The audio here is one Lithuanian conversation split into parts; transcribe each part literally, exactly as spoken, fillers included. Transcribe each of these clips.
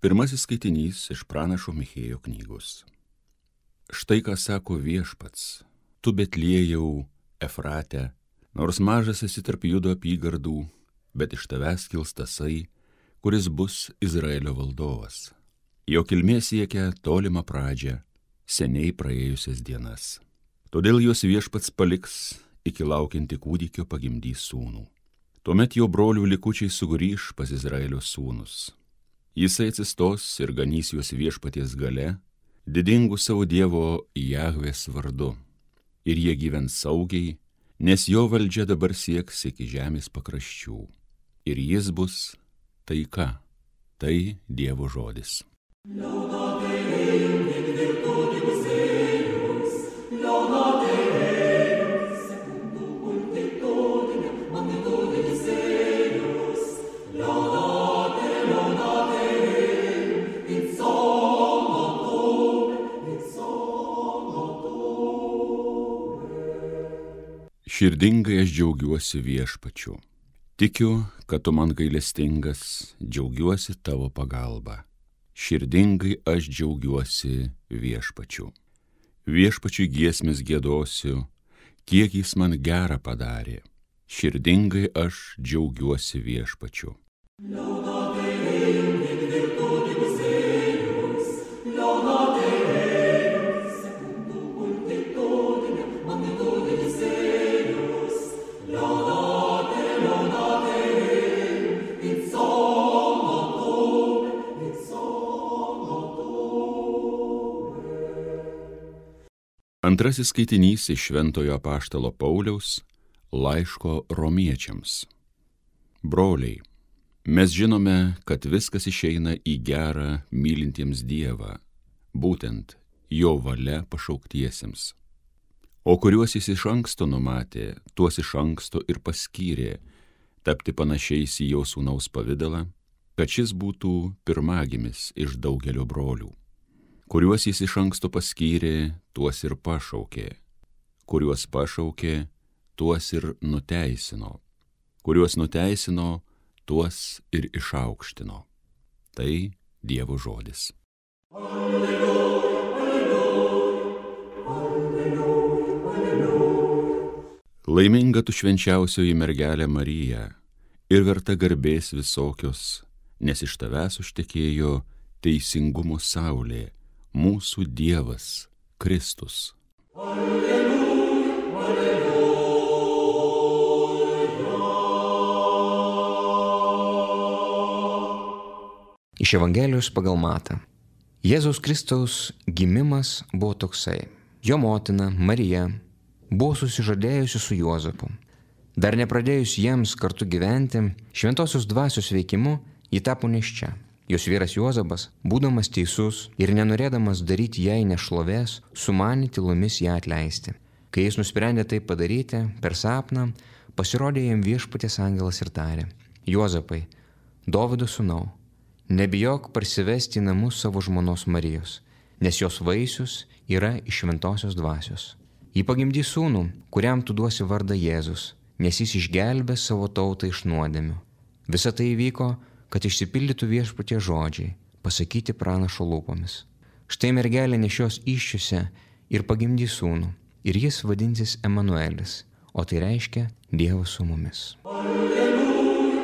Pirmasis skaitinys iš pranašo Michėjo knygos. Štai ką sako Viešpats, tu Betliejau Efrate, nors mažas esi tarp Judo apygardų, bet iš tavęs kils tasai, kuris bus Izraelio valdovas. Jo kilmė siekia tolimą pradžią, seniai praėjusias dienas. Todėl jos Viešpats paliks, iki laukianti kūdikio pagimdys sūnų. Tuomet jo brolių likučiai sugrįš pas Izraelio sūnus. Jisai atsistos ir ganys juos Viešpaties gale, didingu savo Dievo Jahvės vardu. Ir jie gyvens saugiai, nes jo valdžia dabar sieks iki žemės pakraščių. Ir jis bus taika. Tai Dievo žodis. Širdingai aš džiaugiuosi Viešpačiu. Tikiu, kad tu man gailestingas, džiaugiuosi tavo pagalba. Širdingai aš džiaugiuosi Viešpačiu. Viešpačiui giesmes giedosiu, kiek jis man gerą padarė. Širdingai aš džiaugiuosi Viešpačiu. Antrasis skaitinys iš Šventojo apaštalo Pauliaus laiško Romiečiams. Broliai, mes žinome, kad viskas išeina į gerą mylintiems Dievą, būtent jo valia pašauktiesiems. O kuriuos jis iš anksto numatė, tuos iš anksto ir paskyrė tapti panašiais į jo sūnaus pavidalą, kad šis būtų pirmagimis iš daugelio brolių. Kuriuos jis iš anksto paskyrė, tuos ir pašaukė. Kuriuos pašaukė, tuos ir nuteisino. Kuriuos nuteisino, tuos ir išaukštino. Tai Dievo žodis. Alleluja, alleluja, alleluja, alleluja. Laiminga tu švenčiausioji mergelė Marija ir verta garbės visokios, nes iš tavęs užtekėjo teisingumo saulė, mūsų Dievas, Kristus. Alleluja, alleluja. Iš Evangelijos pagal Matą. Jėzaus Kristaus gimimas buvo toksai. Jo motina, Marija, buvo susižadėjusi su Juozapu. Dar nepradėjus jiems kartu gyventi, šventosios dvasios veikimu ji tapo nėščia. Jos vyras Juozapas, būdamas teisus ir nenorėdamas daryti jai nešlovės, sumanė tylomis ją atleisti. Kai jis nusprendė tai padaryti, per sapną pasirodė jam Viešpaties angelas ir tarė: Juozapai, Dovydo sūnau, nebijok parsivesti į namus savo žmonos Marijos, nes jos vaisius yra iš šventosios dvasios. Ji pagimdys sūnų, kuriam tu duosi vardą Jėzus, nes jis išgelbės savo tautą iš nuodėmių. Visa tai įvyko, kad išsipildytų Viešpaties žodžiai, pasakyti pranašo lūpomis. Štai mergelė nešios įsčiose ir pagimdys sūnų, ir jis vadinsis Emanuelis, o tai reiškia Dievas su mumis. Alleluja,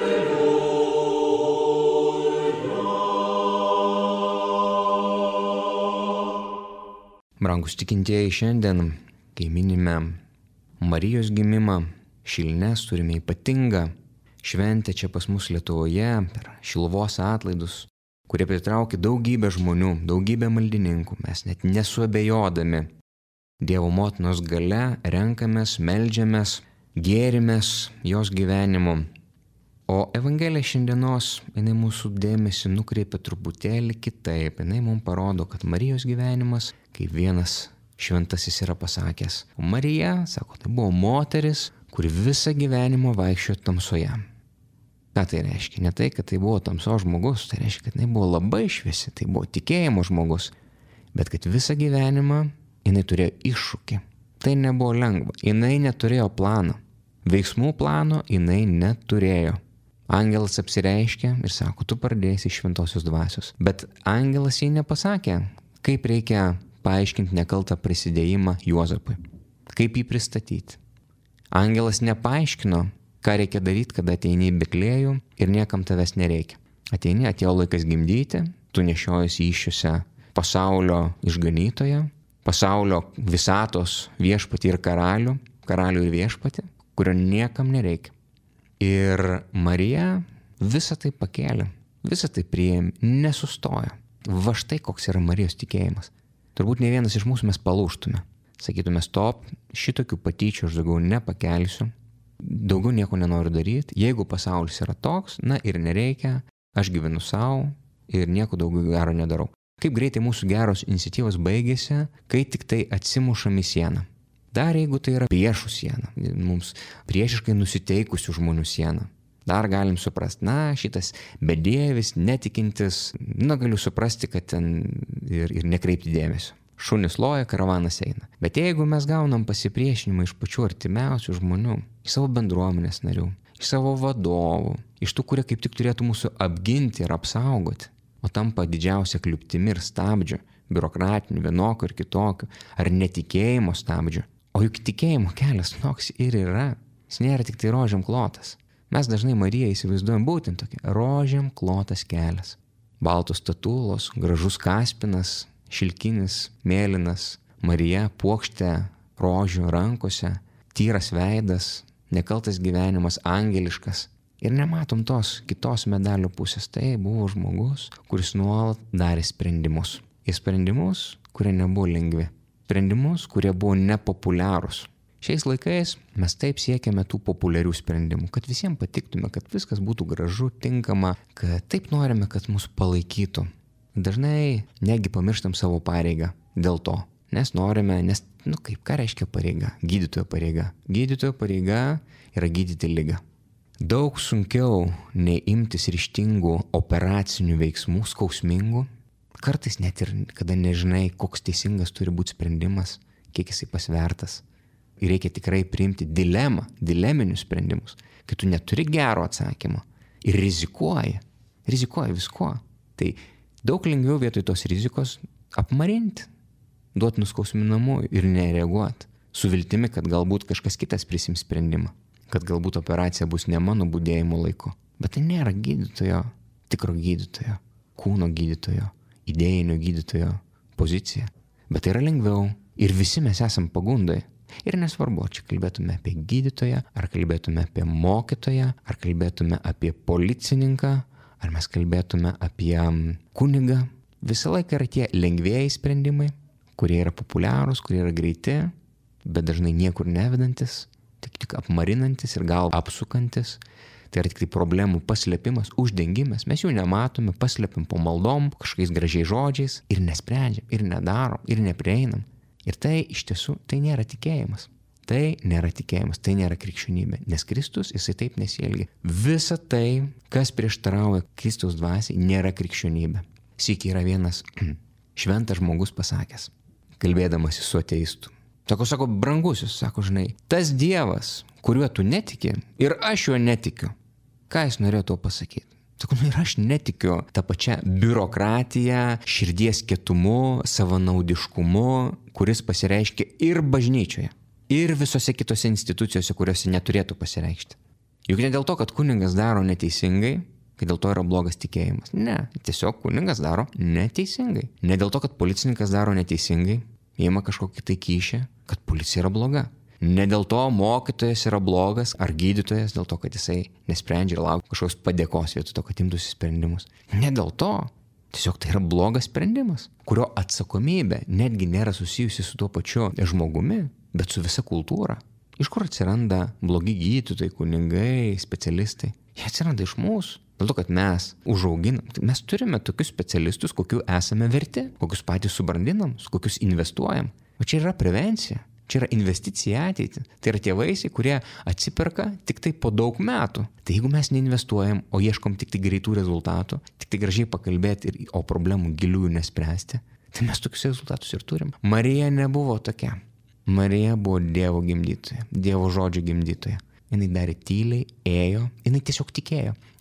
alleluja. Brangus tikintieji, šiandien, kai minime Marijos gimimą, Šilines, turime ypatingą šventę čia pas mus Lietuvoje per Šiluvos atlaidus, kurie pritraukia daugybę žmonių, daugybę maldininkų. Mes net nesuabejodami Dievo motinos gale renkamės, meldžiamės, gėrimės jos gyvenimu. O Evangelija šiandienos, jinai mūsų dėmesį nukreipia truputėlį kitaip. Jinai mums parodo, kad Marijos gyvenimas, kaip vienas šventasis yra pasakęs, Marija, sako, tai buvo moteris, kuri visą gyvenimą vaikščiojo tamsoje. Ką tai reiškia? Ne tai, kad tai buvo tamsos žmogus, tai reiškia, kad jinai buvo labai šviesi, tai buvo tikėjimo žmogus, bet kad visą gyvenimą jinai turėjo iššūkį. Tai nebuvo lengva, jinai neturėjo plano. Veiksmų plano jinai neturėjo. Angelas apsireiškia ir sako, tu pradėsi iš šventosios dvasios. Bet angelas jai nepasakė, kaip reikia paaiškinti nekaltą prisidėjimą Juozapui, kaip jį pristatyti. Angelas nepaaiškino, ką reikia daryti, kada ateini į Betliejų ir niekam tavęs nereikia. Ateini, atėjo laikas gimdyti, tu nešiojiesi įsčiose pasaulio išganytoją, pasaulio visatos viešpatį ir karalių, karalių ir viešpatį, kurio niekam nereikia. Ir Marija visą tai pakėlė, visą tai priėmė, nesustojo. Va štai koks yra Marijos tikėjimas. Turbūt ne vienas iš mūsų mes palūžtume. Sakytume, stop, šitokių patyčių aš daugiau nepakelsiu, daugiau nieko nenoriu daryti. Jeigu pasaulis yra toks, na ir nereikia, aš gyvenu savo ir nieko daugiau gero nedarau. Kaip greitai mūsų geros iniciatyvos baigėsi, kai tik tai atsimušam į sieną. Dar jeigu tai yra priešų siena, mums priešiškai nusiteikusių žmonių siena. Dar galim suprasti, na, šitas bedievis, netikintis, na, galiu suprasti, kad ten ir, ir nekreipti dėmesio. Šunis loja, karavanas eina. Bet jeigu mes gaunam pasipriešinimą iš pačių artimiausių žmonių, iš savo bendruomenės narių, iš savo vadovų, iš tų, kurie kaip tik turėtų mūsų apginti ir apsaugoti, o tampa didžiausia kliūptimi ir stabdžiu, biurokratiniu, vienokiu ir kitokiu, ar netikėjimo stabdžiu. O juk tikėjimo kelias toks ir yra. Jis nėra tik tai rožėm klotas. Mes dažnai Mariją įsivaizduojam būtent tokia rožėm klotas kelias. Baltos statulos, gražus kaspinas, šilkinis, mėlynas, Marija puokštė rožių rankose, tyras veidas, nekaltas gyvenimas, angeliškas. Ir nematom tos kitos medalio pusės. Tai buvo žmogus, kuris nuolat darė sprendimus. Ir sprendimus, kurie nebuvo lengvi. Sprendimus, kurie buvo nepopuliarūs. Šiais laikais mes taip siekiame tų populiarių sprendimų, kad visiems patiktume, kad viskas būtų gražu, tinkama, kad taip norime, kad mus palaikytų. Dažnai negi pamirštam savo pareigą dėl to, nes norime, nes, nu kaip, ką reiškia pareiga? Gydytojo pareiga. Gydytojo pareiga yra gydyti ligą. Daug sunkiau nei imtis ryžtingų operacinių veiksmų, skausmingų. Kartais net ir kada nežinai, koks teisingas turi būti sprendimas, kiek jisai pasvertas. Ir reikia tikrai priimti dilemą, dileminius sprendimus, kai tu neturi gero atsakymo ir rizikuoji, rizikuoji viskuo. Tai daug lengviau vietoj tos rizikos apmarinti, duoti nuskausminamųjų ir nereaguoti, su viltimi, kad galbūt kažkas kitas prisims sprendimą, kad galbūt operacija bus ne mano budėjimo laiku. Bet tai nėra gydytojo, tikro gydytojo, kūno gydytojo, idėjinio gydytojo pozicija. Bet tai yra lengviau ir visi mes esam pagundai. Ir nesvarbu, ar čia kalbėtume apie gydytoją, ar kalbėtume apie mokytoją, ar kalbėtume apie policininką, ar mes kalbėtume apie kunigą. Visą laiką yra tie lengvieji sprendimai, kurie yra populiarūs, kurie yra greiti, bet dažnai niekur nevedantis, tik, tik apmarinantis ir gal apsukantis. Tai yra tik tai problemų paslėpimas, uždengimas. Mes jų nematome, paslėpim po maldom, kažkokiais gražiais žodžiais ir nesprendžiam, ir nedarom, ir neprieinam. Ir tai iš tiesų, tai nėra tikėjimas. Tai nėra tikėjimas, tai nėra krikščionybė. Nes Kristus, jisai taip nesielgia. Visa tai, kas prieštarauja Kristaus dvasiai, nėra krikščionybė. Sykį yra vienas šventas žmogus pasakęs, kalbėdamas su ateistu. Sako, sako, brangusis, sako, žinai, tas Dievas, kuriuo tu netiki, ir aš juo netikiu. Ką jis norėjo to pasakyti? Sako, nu ir aš netikiu tą pačią biurokratiją, širdies kietumu, savanaudiškumu, kuris pasireiškia ir bažnyčioje, ir visose kitose institucijose, kuriuose neturėtų pasireikšti. Juk ne dėl to, kad kunigas daro neteisingai, kad dėl to yra blogas tikėjimas. Ne, tiesiog kunigas daro neteisingai. Ne dėl to, kad policininkas daro neteisingai, įima kažkokį tai kyšį, kad policija yra bloga. Ne dėl to mokytojas yra blogas ar gydytojas, dėl to, kad jisai nesprendžia ir laukia kažkokios padėkos vietoj to, kad imtųsi sprendimus. Ne dėl to. Tiesiog tai yra blogas sprendimas, kurio atsakomybė netgi nėra susijusi su tuo pačiu žmogumi, bet su visa kultūra. Iš kur atsiranda blogi gydytojai, kunigai, specialistai? Jie atsiranda iš mūsų. Dėl to, kad mes užauginam, mes turime tokius specialistus, kokių esame verti, kokius patys subrandinam, kokius investuojam. O čia yra prevencija. Čia yra investicija į ateitį. Tai yra tie vaisiai, kurie atsiperka tik tai po daug metų. Tai jeigu mes neinvestuojam, o ieškom tik tai greitų rezultatų, tik tai gražiai pakalbėti, ir, o problemų giliųjų nespręsti, tai mes tokius rezultatus ir turim. Marija nebuvo tokia. Marija buvo Dievo gimdytoja, Dievo žodžio gimdytoja. Jinai darė tyliai, ėjo, jinai tiesiog tikėjo.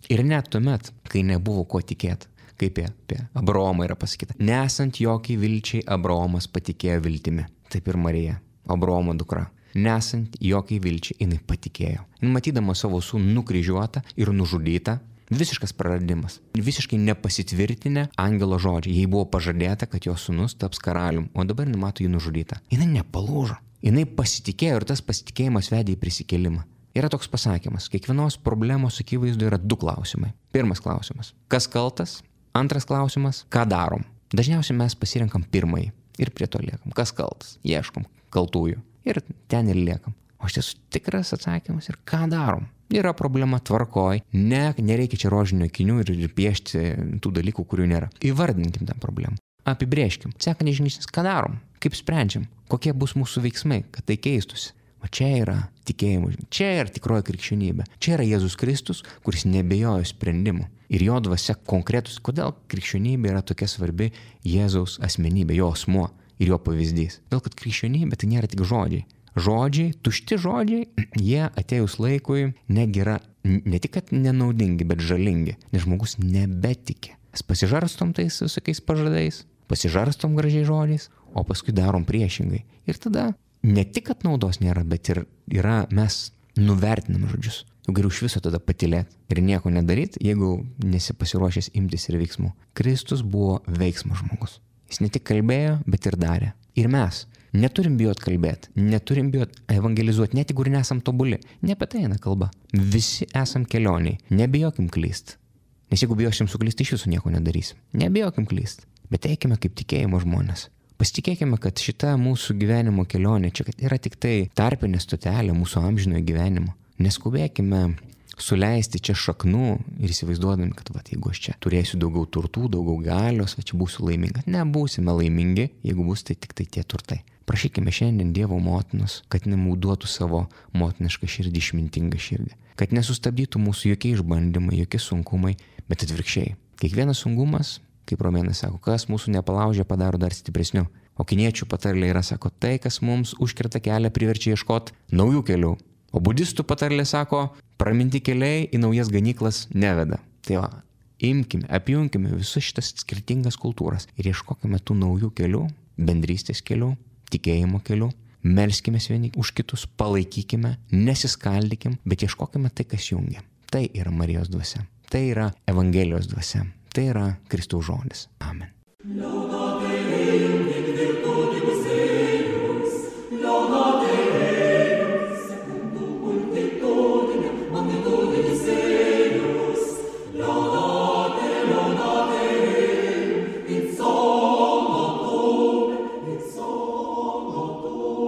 Ir net tuomet, kai nebuvo ko tikėti, kaip apie Abraomą yra pasakyta, nesant jokiai vilčiai Abraomas patikėjo viltimi. Taip ir Marija, Abraomo dukra. Nesant jokiai vilčiai, jinai patikėjo. Jis matydama savo sūnų nukryžiuotą ir nužudytą, visiškas praradimas. Visiškai nepasitvirtinę angelo žodžiai. Jai buvo pažadėta, kad jos sūnus taps karalium, o dabar jinai mato jį nužudytą. Jinai nepalūžo. Jinai pasitikėjo ir tas pasitikėjimas vedė į prisikėlimą. Yra toks pasakymas, kiekvienos problemos akivaizdu yra du klausimai. Pirmas klausimas, kas kaltas? Antras klausimas, ką darom? Dažniausiai mes pasirenkam pirmąjį ir prie to liekam. Kas kaltas? Ieškom kaltųjų ir ten ir liekam. O šis tikras atsakymas ir ką darom? Yra problema, tvarkoj, ne, nereikia čia rožinio akinių ir, ir piešti tų dalykų, kurių nėra. Įvardinkim tą problemą. Apibrėžkim. Sekantis žingsnis, ką darom? Kaip sprendžiam? Kokie bus mūsų veiksmai, kad tai keistusi? O čia yra tikėjimo, čia yra tikroji krikščionybė. Čia yra Jėzus Kristus, kuris nebijojo sprendimų. Ir jo dvasia konkretus. Kodėl krikščionybė yra tokia svarbi? Jėzaus asmenybė, jo asmuo ir jo pavyzdys. Dėl kad krikščionybė tai nėra tik žodžiai. Žodžiai, tušti žodžiai, jie atėjus laikui negi yra ne tik kad nenaudingi, bet žalingi. Nes žmogus nebetiki. Mes pasižarstom tais visokiais pažadais, pasižarstom gražiai žodžiais, o paskui darom priešingai. Ir tada ne tik, kad naudos nėra, bet ir yra, mes nuvertinam žodžius. Jau geriau iš viso tada patylėti ir nieko nedaryti, jeigu nesi pasiruošęs imtis ir veiksmų. Kristus buvo veiksmo žmogus. Jis ne tik kalbėjo, bet ir darė. Ir mes neturim bijot kalbėti, neturim bijot evangelizuoti, net jeigu ir nesam tobuli. Ne apie tai eina kalba. Visi esam kelioniai. Nebijokim klyst. Nes jeigu bijosim suklysti, iš viso nieko nedarysim. Nebijokim klyst. Bet eikime kaip tikėjimo žmonės. Pasitikėkime, kad šita mūsų gyvenimo kelionė čia yra tik tai tarpinė stotelė mūsų amžinojo gyvenimo. Neskubėkime suleisti čia šaknų ir įsivaizduodami, kad va, jeigu aš čia turėsiu daugiau turtų, daugiau galios, va čia būsiu laiminga. Nebūsime laimingi, jeigu bus tai tik tai tie turtai. Prašykime šiandien Dievo motinos, kad mums duotų savo motinišką širdį, išmintingą širdį. Kad nesustabdytų mūsų jokie išbandymai, jokie sunkumai, bet atvirkščiai. Kiekvienas sunkumas, kaip romėnai sako, kas mūsų nepalaužia, padaro dar stipresniu. O kiniečių patarlė yra, sako, tai, kas mums užkerta kelią, priverčia ieškoti naujų kelių. O budistų patarlė sako, praminti keliai į naujas ganyklas neveda. Tai va, imkime, apjungkime visas šitas skirtingas kultūras ir ieškokime tų naujų kelių, bendrystės kelių, tikėjimo kelių. Melskime vieni už kitus, palaikykime, nesiskaldykime, bet ieškokime tai, kas jungia. Tai yra Marijos dvasia. Tai yra Evangelijos dvasia. Tai yra Kristaus žodis. Amen.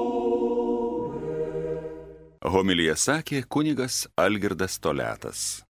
Homiliją sakė kunigas Algirdas Toliatas.